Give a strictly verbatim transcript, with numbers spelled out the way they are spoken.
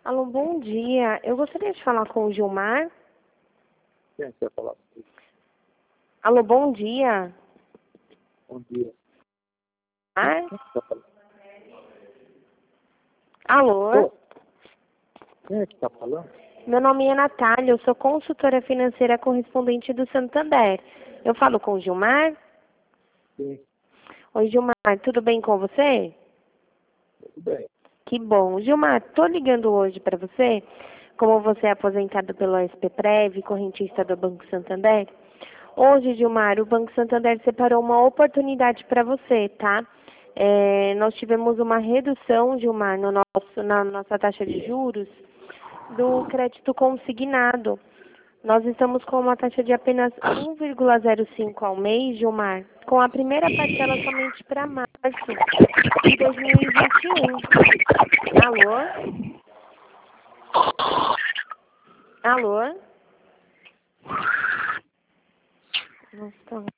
Alô, bom dia. Eu gostaria de falar com o Gilmar. Quem quer falar? Alô, bom dia. Bom dia. Ah? Quem está falando? Alô? Ô, quem é que está falando? Meu nome é Natália, eu sou consultora financeira correspondente do Santander. Eu falo com o Gilmar? Sim, Oi, Gilmar, tudo bem com você? tudo bem. Que bom. Gilmar, tô ligando hoje para você, como você é aposentado pelo S P Prev, correntista do Banco Santander. Hoje, Gilmar, o Banco Santander separou uma oportunidade para você, tá? É, nós tivemos uma redução, Gilmar, no nosso, na nossa taxa de juros do crédito consignado. Nós estamos com uma taxa de apenas um vírgula zero cinco ao mês, Gilmar, com a primeira parcela somente para março de dois mil e vinte e um. Alô? Alô? Nossa, tá